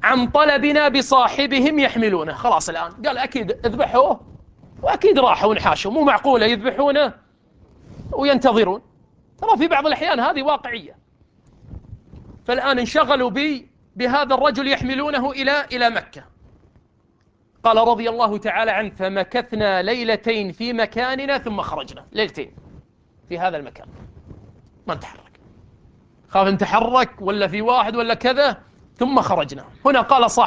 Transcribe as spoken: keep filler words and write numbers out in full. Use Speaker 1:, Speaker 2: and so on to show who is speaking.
Speaker 1: عن طلبنا بصاحبهم يحملونه. خلاص الآن قال أكيد اذبحوه وأكيد راحوا ونحاشوا، مو معقولة يذبحونه وينتظرون. ترى في بعض الأحيان هذه واقعية. فالآن انشغلوا بي بهذا الرجل يحملونه إلى إلى مكة. قال رضي الله تعالى عنه: فمكثنا ليلتين في مكاننا ثم خرجنا. ليلتين في هذا المكان ما نتحرك، خاف نتحرك ولا في واحد ولا كذا، ثم خرجنا. هنا قال صاحب